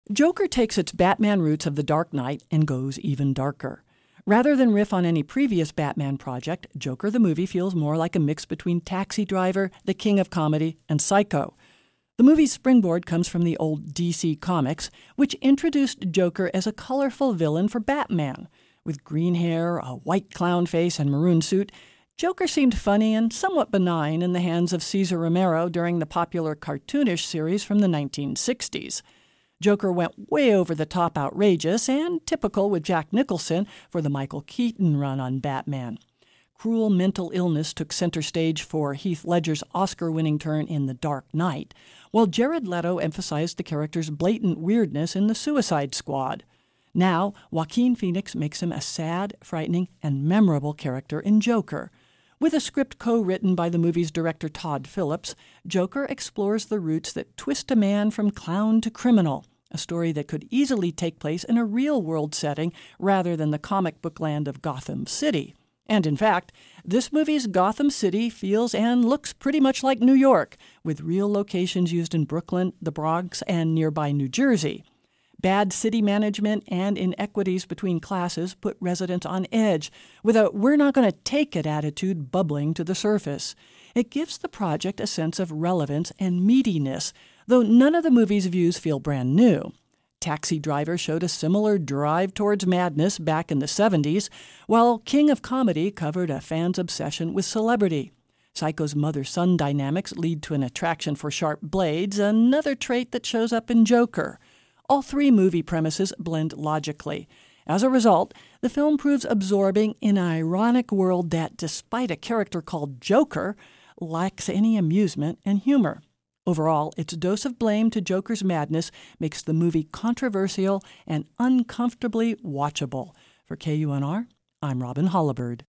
Joker takes its Batman roots of The Dark Knight and goes even darker. Rather than riff on any previous Batman project, Joker the movie feels more like a mix between Taxi Driver, The King of Comedy, and Psycho. The movie's springboard comes from the old DC Comics, which introduced Joker as a colorful villain for Batman. With green hair, a white clown face, and maroon suit, Joker seemed funny and somewhat benign in the hands of Cesar Romero during the popular cartoonish series from the 1960s. Joker went way over the top outrageous and typical with Jack Nicholson for the Michael Keaton run on Batman. Cruel mental illness took center stage for Heath Ledger's Oscar-winning turn in The Dark Knight, while Jared Leto emphasized the character's blatant weirdness in The Suicide Squad. Now, Joaquin Phoenix makes him a sad, frightening, and memorable character in Joker. With a script co-written by the movie's director Todd Phillips, Joker explores the roots that twist a man from clown to criminal, a story that could easily take place in a real-world setting rather than the comic book land of Gotham City. And in fact, this movie's Gotham City feels and looks pretty much like New York, with real locations used in Brooklyn, the Bronx, and nearby New Jersey. Bad city management and inequities between classes put residents on edge, with a "we're not going to take it" attitude bubbling to the surface. It gives the project a sense of relevance and meatiness, though none of the movie's views feel brand new. Taxi Driver showed a similar drive towards madness back in the 70s, while King of Comedy covered a fan's obsession with celebrity. Psycho's mother-son dynamics lead to an attraction for sharp blades, another trait that shows up in Joker. All three movie premises blend logically. As a result, the film proves absorbing in an ironic world that, despite a character called Joker, lacks any amusement and humor. Overall, its dose of blame to Joker's madness makes the movie controversial and uncomfortably watchable. For KUNR, I'm Robin Hollibird.